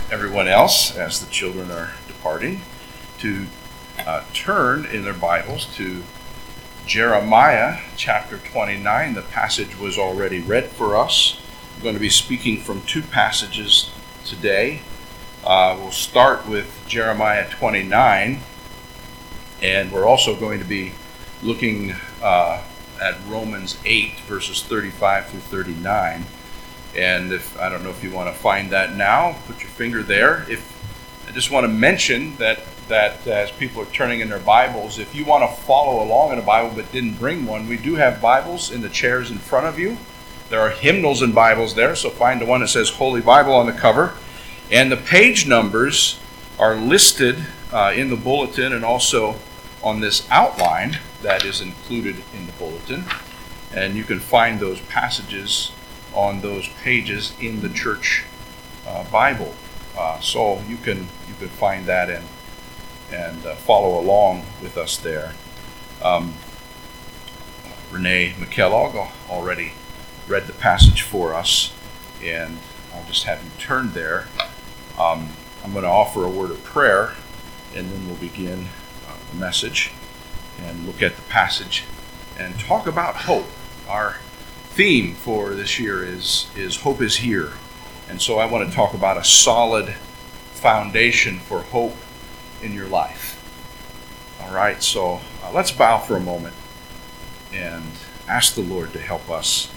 everyone else, as the children are departing, to turn in their Bibles to Jeremiah chapter 29. The passage was already read for us. I'm going to be speaking from two passages today. We'll start with Jeremiah 29, and we're also going to be looking at Romans 8, verses 35 through 39. And I don't know if you want to find that now, put your finger there. I just want to mention that as people are turning in their Bibles, if you want to follow along in a Bible but didn't bring one, we do have Bibles in the chairs in front of you. There are hymnals and Bibles there, so find the one that says Holy Bible on the cover. And the page numbers are listed in the bulletin and also on this outline that is included in the bulletin. And you can find those passages on those pages in the church Bible. So you can find that and follow along with us there. Renee McKellogg already read the passage for us, and I'll just have you turn there. I'm going to offer a word of prayer, and then we'll begin the message and look at the passage and talk about hope. Our theme for this year is Hope is Here. And so I want to talk about a solid foundation for hope in your life. All right, so let's bow for a moment and ask the Lord to help us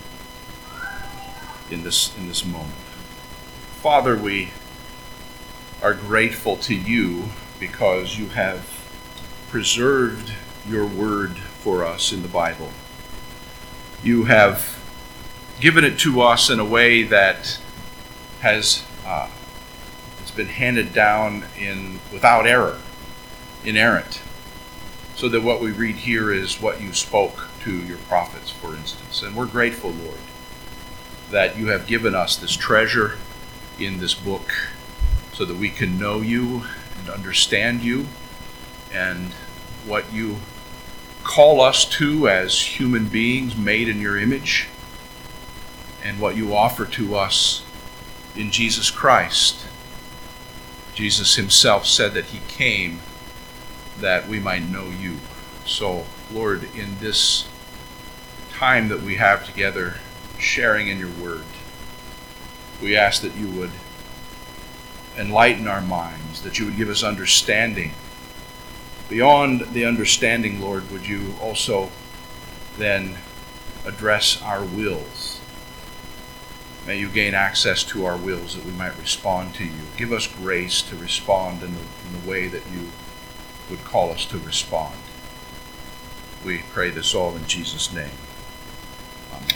in this moment. Father, we are grateful to you because you have preserved your word for us in the Bible. You have given it to us in a way that has it's been handed down without error, inerrant, so that what we read here is what you spoke to your prophets, for instance. And we're grateful, Lord, that you have given us this treasure in this book so that we can know you and understand you and what you call us to as human beings made in your image, and what you offer to us in Jesus Christ. Jesus himself said that he came that we might know you. So, Lord, in this time that we have together sharing in your word, we ask that you would enlighten our minds, that you would give us understanding. Beyond the understanding, Lord, would you also then address our wills? May you gain access to our wills that we might respond to you. Give us grace to respond in the way that you would call us to respond. We pray this all in Jesus' name. Amen.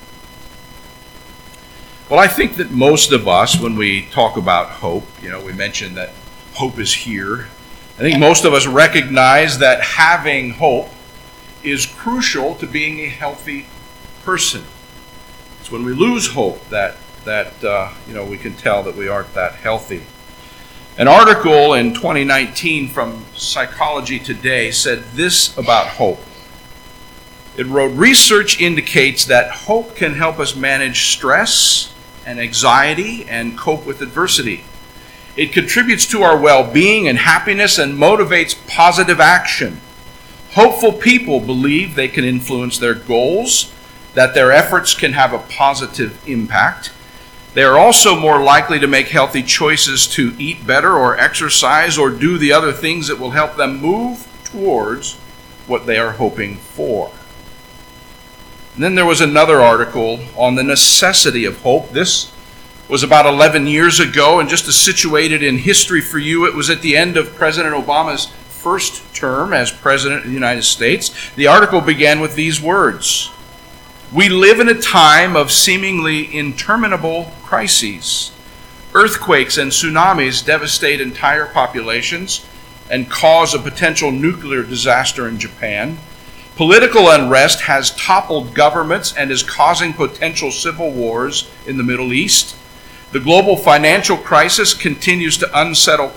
Well, I think that most of us, when we talk about hope, we mentioned that hope is here. I think most of us recognize that having hope is crucial to being a healthy person. It's when we lose hope that we can tell that we aren't that healthy. An article in 2019 from Psychology Today said this about hope. It wrote, "Research indicates that hope can help us manage stress and anxiety and cope with adversity. It contributes to our well-being and happiness and motivates positive action. Hopeful people believe they can influence their goals, that their efforts can have a positive impact. They are also more likely to make healthy choices to eat better or exercise or do the other things that will help them move towards what they are hoping for." And then there was another article on the necessity of hope. This was about 11 years ago, and just to situate it in history for you, it was at the end of President Obama's first term as President of the United States. The article began with these words: "We live in a time of seemingly interminable crises. Earthquakes and tsunamis devastate entire populations and cause a potential nuclear disaster in Japan. Political unrest has toppled governments and is causing potential civil wars in the Middle East. The global financial crisis continues to unsettle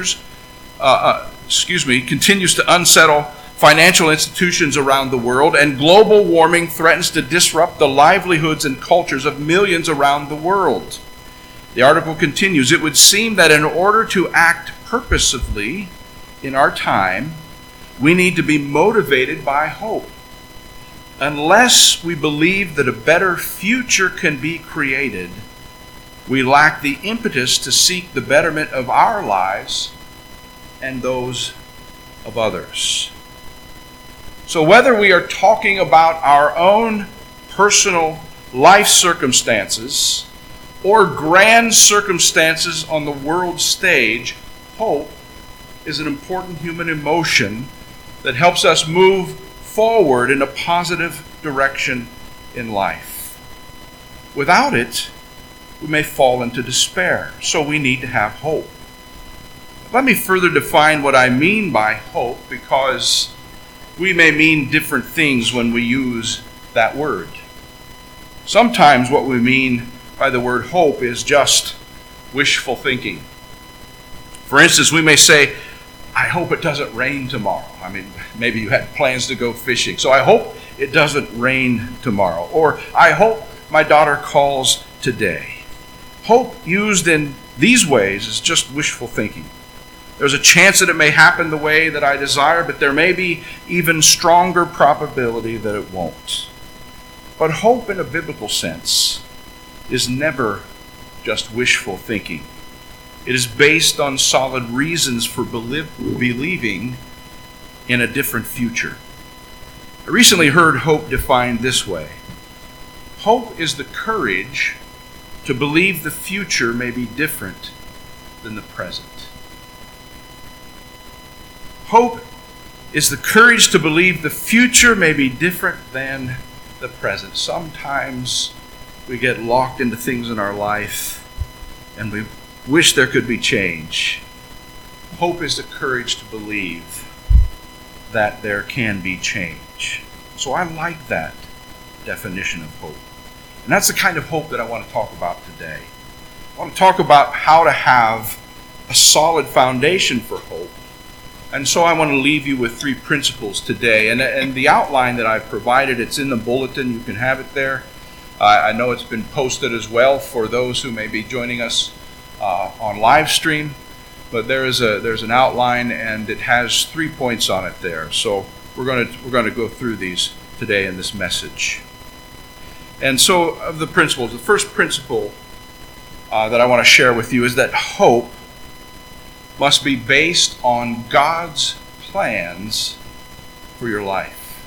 financial institutions around the world, and global warming threatens to disrupt the livelihoods and cultures of millions around the world. The article continues, it would seem that in order to act purposefully in our time, we need to be motivated by hope. Unless we believe that a better future can be created, we lack the impetus to seek the betterment of our lives and those of others. So whether we are talking about our own personal life circumstances or grand circumstances on the world stage, hope is an important human emotion that helps us move forward in a positive direction in life. Without it, we may fall into despair, so we need to have hope. Let me further define what I mean by hope, because we may mean different things when we use that word. Sometimes what we mean by the word hope is just wishful thinking. For instance, we may say, I hope it doesn't rain tomorrow. I mean, maybe you had plans to go fishing, so I hope it doesn't rain tomorrow. Or, I hope my daughter calls today. Hope used in these ways is just wishful thinking. There's a chance that it may happen the way that I desire, but there may be even stronger probability that it won't. But hope in a biblical sense is never just wishful thinking. It is based on solid reasons for believing in a different future. I recently heard hope defined this way. Hope is the courage to believe the future may be different than the present. Hope is the courage to believe the future may be different than the present. Sometimes we get locked into things in our life and we wish there could be change. Hope is the courage to believe that there can be change. So I like that definition of hope. And that's the kind of hope that I want to talk about today. I want to talk about how to have a solid foundation for hope. And so I want to leave you with 3 principles today. And the outline that I've provided, it's in the bulletin. You can have it there. I know it's been posted as well for those who may be joining us on live stream. But there's an outline, and it has 3 points on it there. So we're going to go through these today in this message. And so of the principles, the first principle that I want to share with you is that hope must be based on God's plans for your life.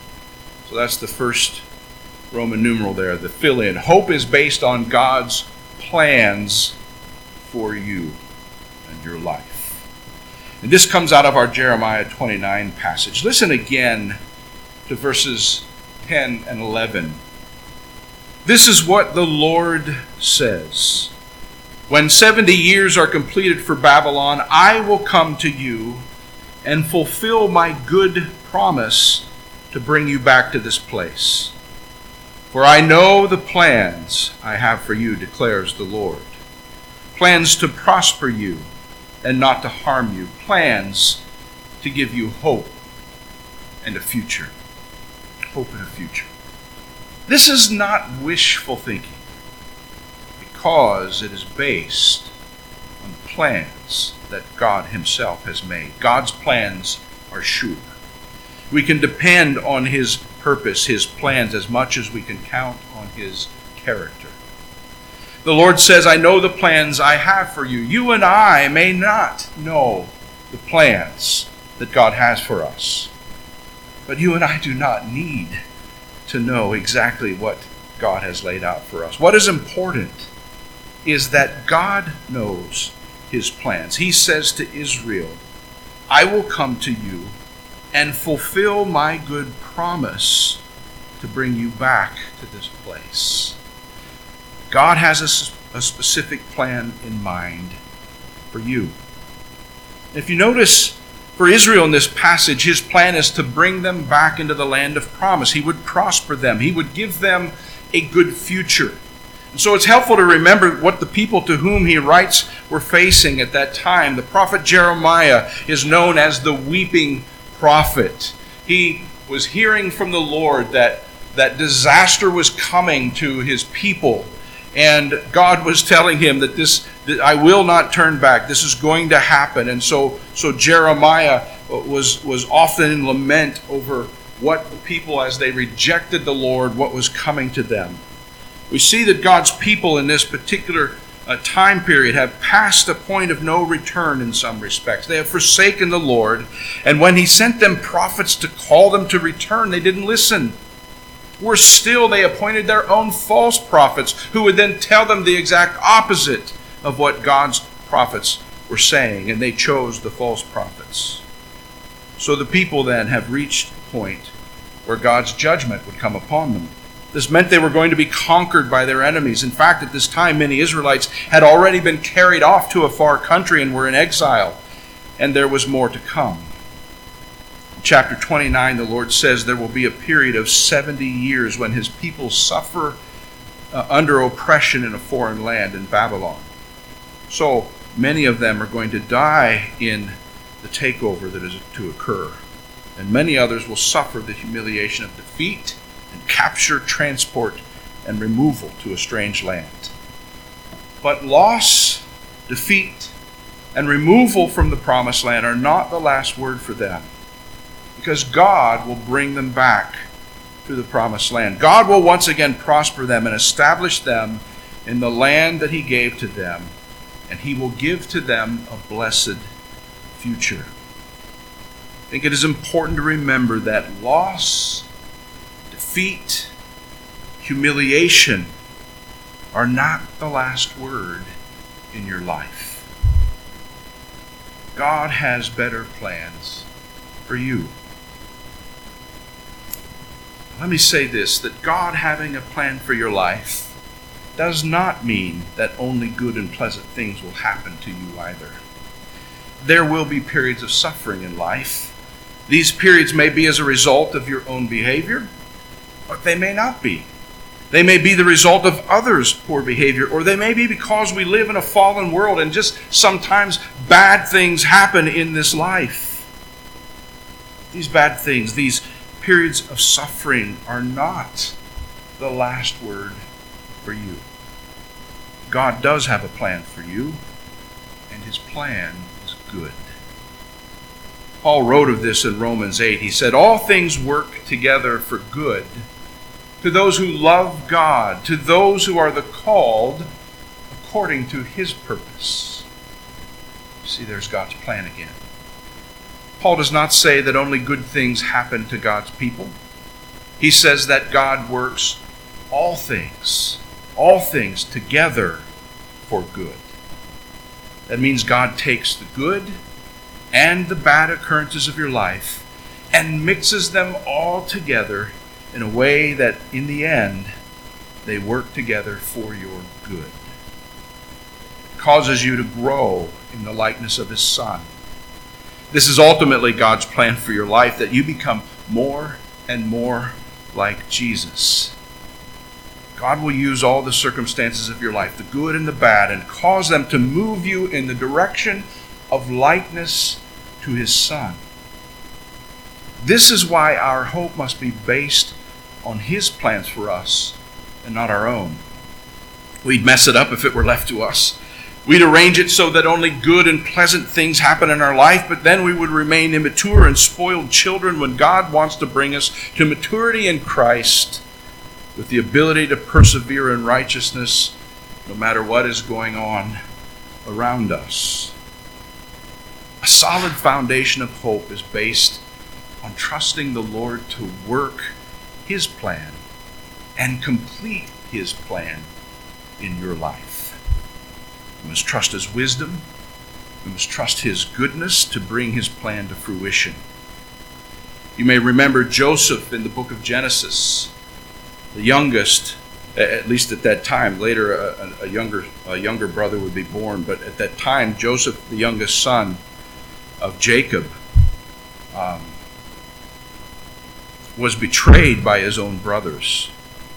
So that's the first Roman numeral there, the fill-in. Hope is based on God's plans for you and your life. And this comes out of our Jeremiah 29 passage. Listen again to verses 10 and 11. This is what the Lord says. When 70 years are completed for Babylon, I will come to you and fulfill my good promise to bring you back to this place. For I know the plans I have for you, declares the Lord. Plans to prosper you and not to harm you. Plans to give you hope and a future. Hope and a future. This is not wishful thinking, because it is based on the plans that God himself has made. God's plans are sure. We can depend on his purpose, his plans, as much as we can count on his character. The Lord says, I know the plans I have for you. You and I may not know the plans that God has for us. But you and I do not need to know exactly what God has laid out for us. What is important is that God knows his plans. He says to Israel, I will come to you and fulfill my good promise to bring you back to this place. God has a specific plan in mind for you. If you notice, for Israel in this passage, his plan is to bring them back into the land of promise. He would prosper them. He would give them a good future. And so it's helpful to remember what the people to whom he writes were facing at that time. The prophet Jeremiah is known as the weeping prophet. He was hearing from the Lord that disaster was coming to his people. And God was telling him that that I will not turn back. This is going to happen. And so Jeremiah was often in lament over what the people, as they rejected the Lord, what was coming to them. We see that God's people in this particular time period have passed a point of no return in some respects. They have forsaken the Lord, and when he sent them prophets to call them to return, they didn't listen. Worse still, they appointed their own false prophets who would then tell them the exact opposite of what God's prophets were saying, and they chose the false prophets. So the people then have reached a point where God's judgment would come upon them. This meant they were going to be conquered by their enemies. In fact, at this time, many Israelites had already been carried off to a far country and were in exile, and there was more to come. In chapter 29, the Lord says there will be a period of 70 years when his people suffer under oppression in a foreign land in Babylon. So many of them are going to die in the takeover that is to occur, and many others will suffer the humiliation of defeat and capture, transport, and removal to a strange land. But loss, defeat, and removal from the promised land are not the last word for them, because God will bring them back to the promised land. God will once again prosper them and establish them in the land that he gave to them, and he will give to them a blessed future. I think it is important to remember that loss, defeat, humiliation are not the last word in your life. God has better plans for you. Let me say this, that God having a plan for your life does not mean that only good and pleasant things will happen to you either. There will be periods of suffering in life. These periods may be as a result of your own behavior, but they may not be. They may be the result of others' poor behavior, or they may be because we live in a fallen world and just sometimes bad things happen in this life. These bad things, these periods of suffering are not the last word for you. God does have a plan for you, and his plan is good. Paul wrote of this in Romans 8. He said, all things work together for good to those who love God, to those who are the called according to his purpose. See, there's God's plan again. Paul does not say that only good things happen to God's people. He says that God works all things together for good. That means God takes the good and the bad occurrences of your life and mixes them all together in a way that in the end they work together for your good. It causes you to grow in the likeness of his Son. This is ultimately God's plan for your life, that you become more and more like Jesus. God will use all the circumstances of your life, the good and the bad, and cause them to move you in the direction of likeness to his Son. This is why our hope must be based on his plans for us and not our own. We'd mess it up if it were left to us. We'd arrange it so that only good and pleasant things happen in our life, but then we would remain immature and spoiled children when God wants to bring us to maturity in Christ with the ability to persevere in righteousness no matter what is going on around us. A solid foundation of hope is based on trusting the Lord to work his plan and complete his plan in your life. We must trust his wisdom. We must trust his goodness to bring his plan to fruition. You may remember Joseph in the book of Genesis, the youngest, at least at that time. Later a younger brother would be born, but at that time Joseph, the youngest son of Jacob, was betrayed by his own brothers.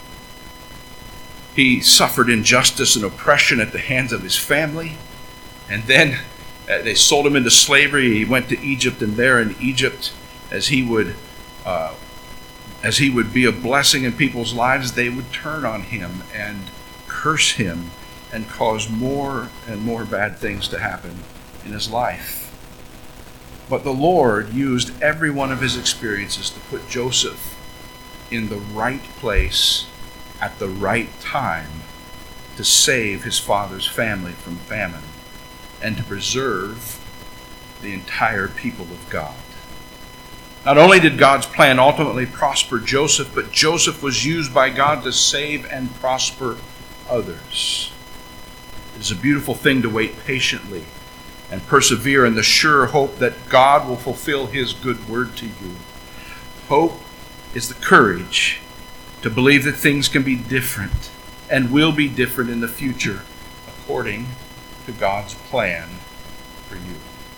He suffered injustice and oppression at the hands of his family, and then they sold him into slavery. He went to Egypt, and there in Egypt, as he would be a blessing in people's lives, they would turn on him and curse him and cause more and more bad things to happen in his life. But the Lord used every one of his experiences to put Joseph in the right place at the right time to save his father's family from famine and to preserve the entire people of God. Not only did God's plan ultimately prosper Joseph, but Joseph was used by God to save and prosper others. It is a beautiful thing to wait patiently and persevere in the sure hope that God will fulfill his good word to you. Hope is the courage to believe that things can be different and will be different in the future according to God's plan for you.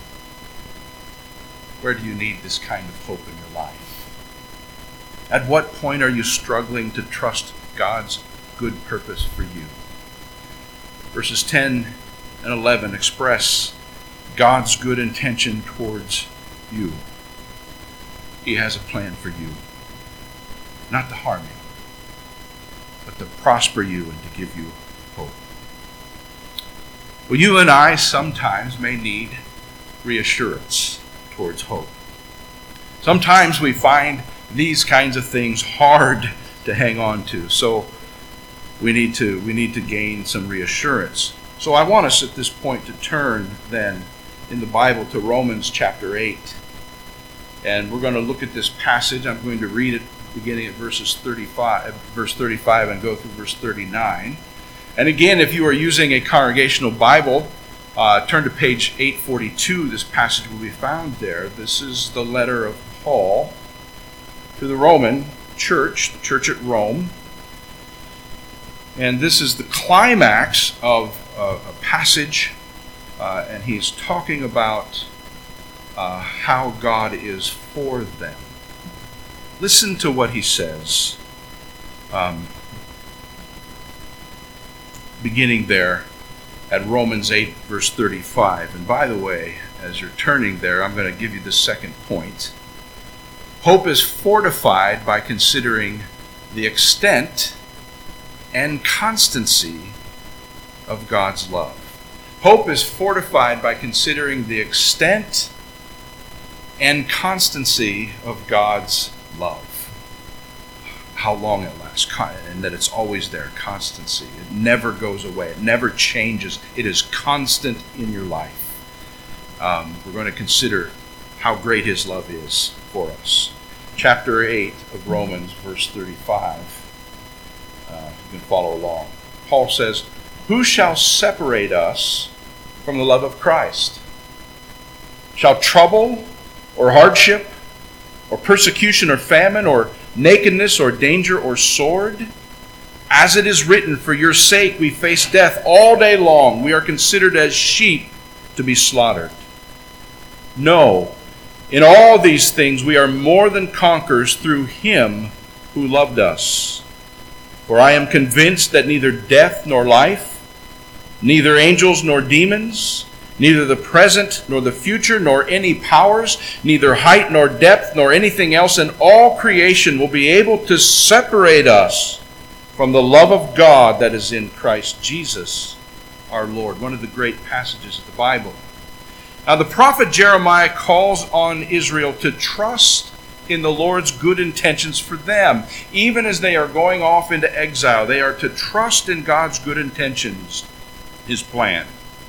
Where do you need this kind of hope in your life? At what point are you struggling to trust God's good purpose for you? Verses 10 and 11 express God's good intention towards you. He has a plan for you, not to harm you, but to prosper you and to give you hope. Well, you and I sometimes may need reassurance towards hope. Sometimes we find these kinds of things hard to hang on to, so we need to gain some reassurance. So I want us at this point to turn then in the Bible to Romans chapter 8. And we're going to look at this passage. I'm going to read it beginning at verse 35 and go through verse 39. And again, if you are using a congregational Bible, turn to page 842. This passage will be found there. This is the letter of Paul to the Roman church, the church at Rome. And this is the climax of a passage, and he's talking about how God is for them. Listen to what he says, beginning there at Romans 8, verse 35. And by the way, as you're turning there, I'm going to give you the second point. Hope is fortified by considering the extent and constancy of God's love. Hope is fortified by considering the extent and constancy of God's love. How long it lasts, and that it's always there, constancy. It never goes away. It never changes. It is constant in your life. We're going to consider how great his love is for us. Chapter 8 of Romans, verse 35. You can follow along. Paul says, "Who shall separate us from the love of Christ? Shall trouble or hardship or persecution or famine or nakedness or danger or sword? As it is written, for your sake we face death all day long. We are considered as sheep to be slaughtered. No, in all these things we are more than conquerors through him who loved us. For I am convinced that neither death nor life, neither angels nor demons, neither the present nor the future, nor any powers, neither height nor depth, nor anything else in all creation will be able to separate us from the love of God that is in Christ Jesus our Lord." One of the great passages of the Bible. Now the prophet Jeremiah calls on Israel to trust in the Lord's good intentions for them. Even as they are going off into exile, they are to trust in God's good intentions, his plan.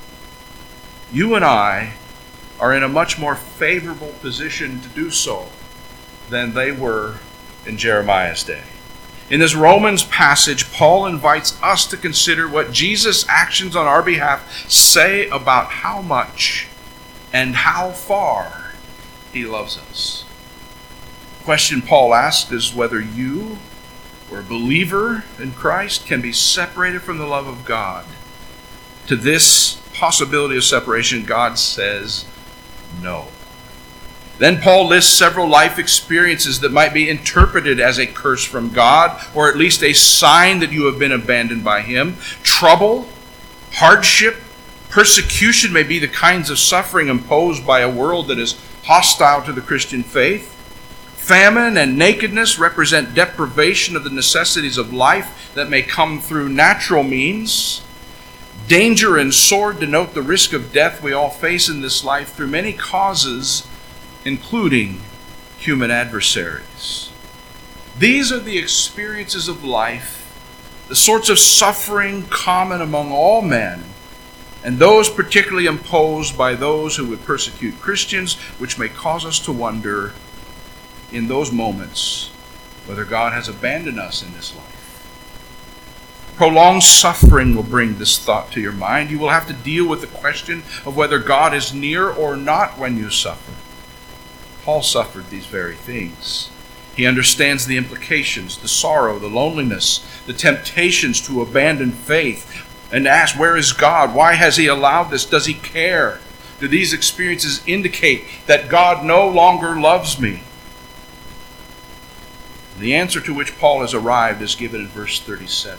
You and I are in a much more favorable position to do so than they were in Jeremiah's day. In this Romans passage, Paul invites us to consider what Jesus' actions on our behalf say about how much and how far he loves us. The question Paul asks is whether you, or a believer in Christ, can be separated from the love of God. To this possibility of separation, God says no. Then Paul lists several life experiences that might be interpreted as a curse from God, or at least a sign that you have been abandoned by him. Trouble, hardship, persecution may be the kinds of suffering imposed by a world that is hostile to the Christian faith. Famine and nakedness represent deprivation of the necessities of life that may come through natural means. Danger and sword denote the risk of death we all face in this life through many causes, including human adversaries. These are the experiences of life, the sorts of suffering common among all men, and those particularly imposed by those who would persecute Christians, which may cause us to wonder in those moments whether God has abandoned us in this life. Prolonged suffering will bring this thought to your mind. You will have to deal with the question of whether God is near or not when you suffer. Paul suffered these very things. He understands the implications, the sorrow, the loneliness, the temptations to abandon faith and ask, where is God? Why has he allowed this? Does he care? Do these experiences indicate that God no longer loves me? The answer to which Paul has arrived is given in verse 37.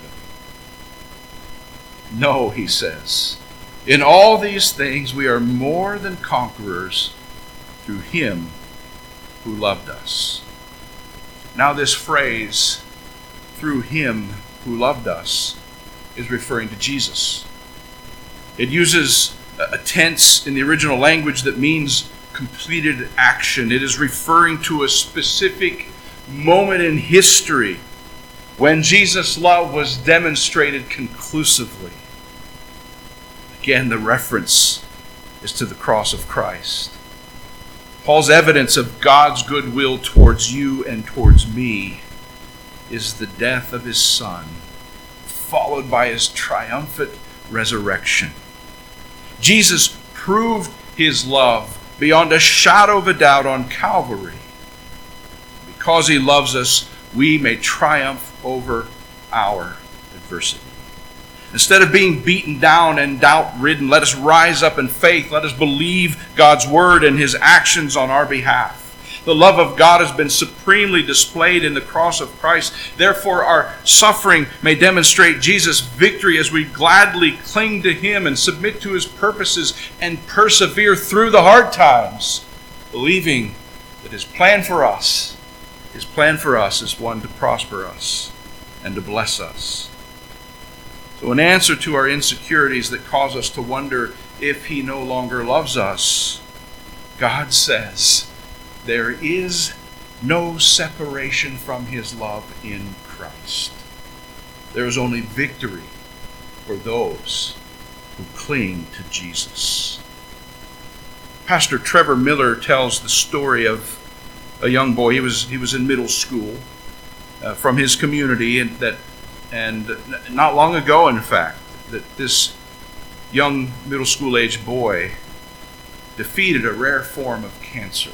No, he says, in all these things we are more than conquerors through him who loved us. Now this phrase, through him who loved us, is referring to Jesus. It uses a tense in the original language that means completed action. It is referring to a specific moment in history when Jesus' love was demonstrated conclusively. Again, the reference is to the cross of Christ. Paul's evidence of God's goodwill towards you and towards me is the death of his Son, followed by his triumphant resurrection. Jesus proved his love beyond a shadow of a doubt on Calvary. Because he loves us, we may triumph over our adversity. Instead of being beaten down and doubt-ridden, let us rise up in faith. Let us believe God's word and his actions on our behalf. The love of God has been supremely displayed in the cross of Christ. Therefore, our suffering may demonstrate Jesus' victory as we gladly cling to him and submit to his purposes and persevere through the hard times, believing that his plan for us is one to prosper us and to bless us. So in answer to our insecurities that cause us to wonder if he no longer loves us, God says there is no separation from his love in Christ. There is only victory for those who cling to Jesus. Pastor Trevor Miller tells the story of a young boy. He was in middle school from his community, and not long ago, in fact, that this young middle school age boy defeated a rare form of cancer.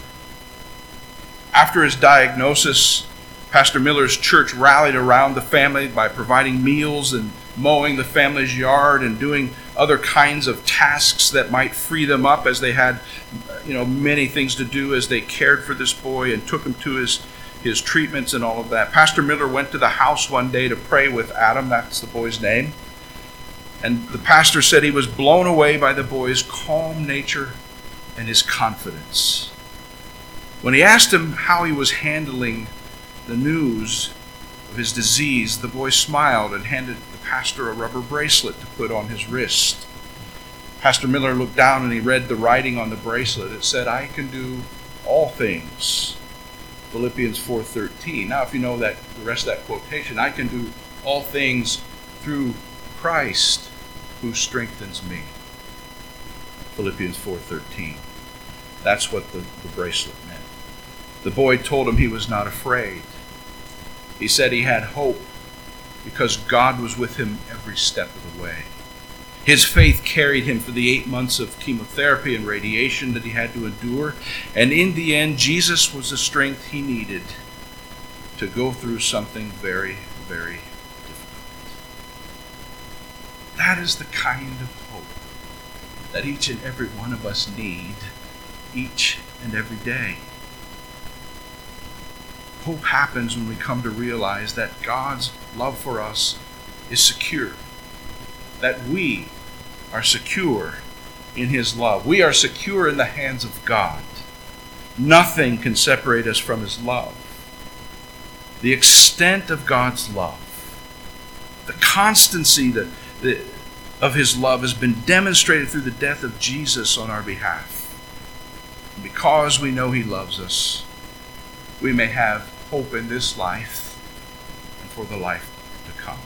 After his diagnosis, Pastor Miller's church rallied around the family by providing meals and mowing the family's yard and doing other kinds of tasks that might free them up, as they had many things to do as they cared for this boy and took him to his treatments and all of that. Pastor Miller went to the house one day to pray with Adam, that's the boy's name. And the pastor said he was blown away by the boy's calm nature and his confidence. When he asked him how he was handling the news of his disease, the boy smiled and handed the pastor a rubber bracelet to put on his wrist. Pastor Miller looked down and he read the writing on the bracelet. It said, "I can do all things." Philippians 4:13. Now, if you know that the rest of that quotation, I can do all things through Christ who strengthens me. Philippians 4:13. That's what the bracelet meant. The boy told him he was not afraid. He said he had hope because God was with him every step of the way. His faith carried him for the 8 months of chemotherapy and radiation that he had to endure. And in the end, Jesus was the strength he needed to go through something very, very difficult. That is the kind of hope that each and every one of us need each and every day. Hope happens when we come to realize that God's love for us is secure, that we are secure in his love. We are secure in the hands of God. Nothing can separate us from his love. The extent of God's love, the constancy of his love has been demonstrated through the death of Jesus on our behalf. And because we know he loves us, we may have hope in this life and for the life to come.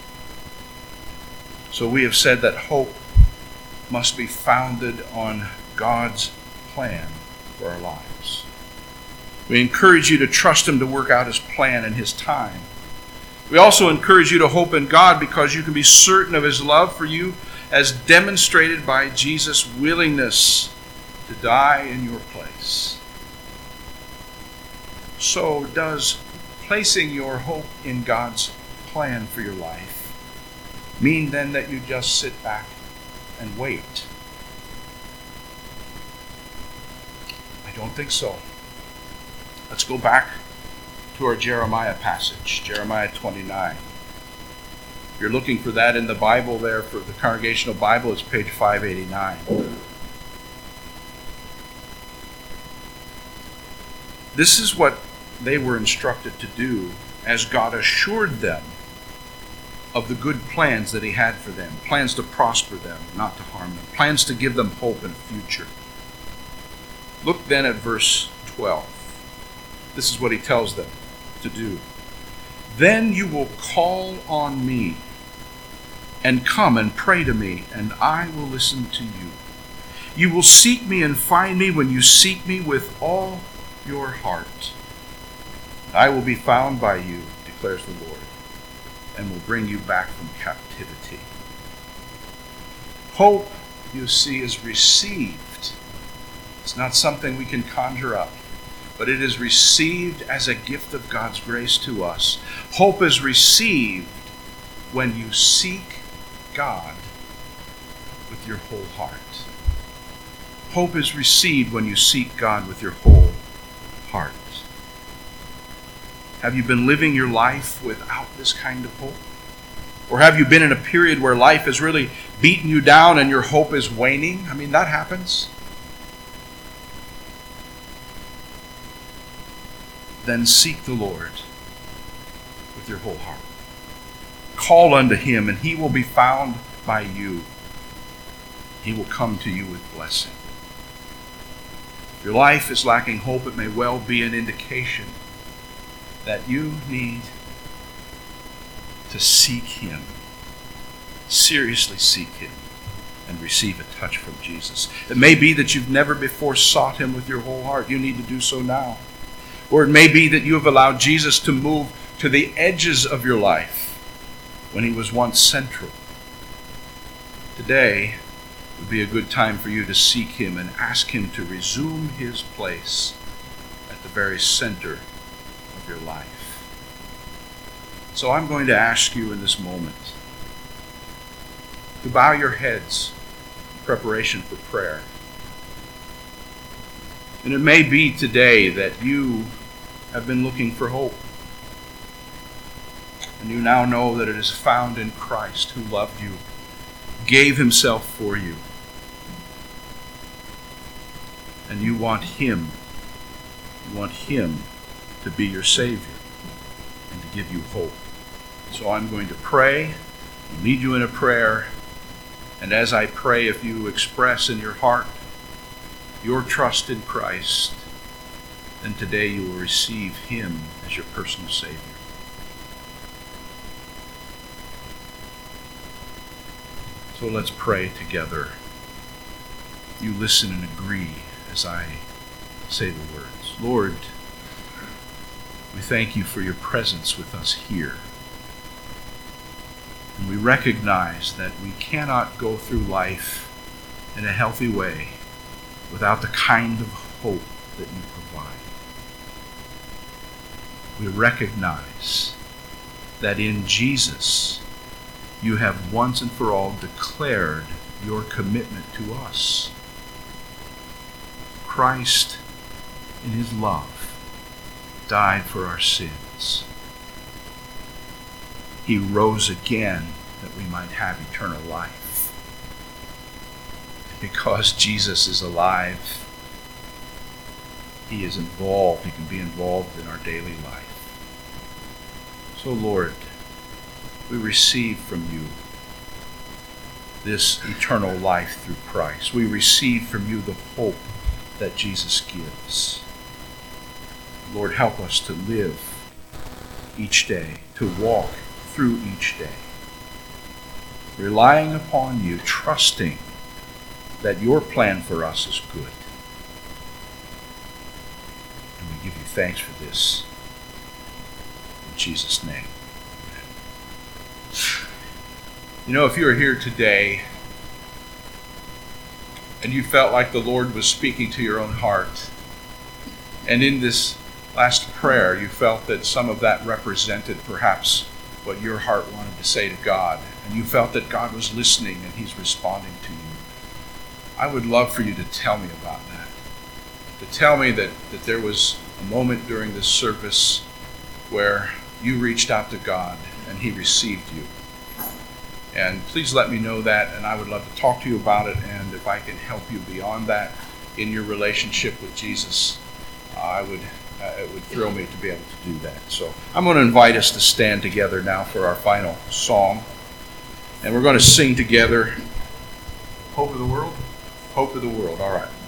So we have said that hope must be founded on God's plan for our lives. We encourage you to trust him to work out his plan in his time. We also encourage you to hope in God because you can be certain of his love for you as demonstrated by Jesus' willingness to die in your place. So does placing your hope in God's plan for your life mean then that you just sit back and wait? I don't think so. Let's go back to our Jeremiah passage, Jeremiah 29. If you're looking for that in the Bible there, for the Congregational Bible, it's page 589. This is what they were instructed to do as God assured them of the good plans that he had for them, plans to prosper them, not to harm them, plans to give them hope and a future. Look then at verse 12. This is what he tells them to do. Then you will call on me and come and pray to me, and I will listen to you. You will seek me and find me when you seek me with all your heart. I will be found by you, declares the Lord, and will bring you back from captivity. Hope, you see, is received. It's not something we can conjure up, but it is received as a gift of God's grace to us. Hope is received when you seek God with your whole heart. Hope is received when you seek God with your whole heart. Have you been living your life without this kind of hope? Or have you been in a period where life has really beaten you down and your hope is waning? I mean, that happens. Then seek the Lord with your whole heart. Call unto him, and he will be found by you. He will come to you with blessing. If your life is lacking hope, it may well be an indication that you need to seek him. Seriously seek him and receive a touch from Jesus. It may be that you've never before sought him with your whole heart. You need to do so now. Or it may be that you have allowed Jesus to move to the edges of your life when he was once central. Today would be a good time for you to seek him and ask him to resume his place at the very center of your life. So I'm going to ask you in this moment to bow your heads in preparation for prayer. And it may be today that you have been looking for hope. And you now know that it is found in Christ, who loved you, gave himself for you. And you want him. You want him to be your Savior and to give you hope. So I'm going to pray, lead you in a prayer. And as I pray, if you express in your heart your trust in Christ, then today you will receive him as your personal Savior. So let's pray together. You listen and agree as I say the words. Lord, we thank you for your presence with us here. And we recognize that we cannot go through life in a healthy way without the kind of hope that you provide. We recognize that in Jesus, you have once and for all declared your commitment to us. Christ, in his love, died for our sins. He rose again that we might have eternal life. Because Jesus is alive, He is involved. He can be involved in our daily life. So, Lord, we receive from you this eternal life through Christ. We receive from you the hope that Jesus gives. Lord, help us to live each day, to walk through each day, relying upon you, trusting that your plan for us is good. And we give you thanks for this. In Jesus' name. You know, if you are here today and you felt like the Lord was speaking to your own heart, and in this last prayer you felt that some of that represented perhaps what your heart wanted to say to God, and you felt that God was listening and He's responding to you, I would love for you to tell me about that. To tell me that there was a moment during this service where you reached out to God and He received you. And please let me know that, and I would love to talk to you about it, and if I can help you beyond that in your relationship with Jesus, it would thrill me to be able to do that. So I'm going to invite us to stand together now for our final song, and we're going to sing together, Hope of the World? Hope of the World. All right.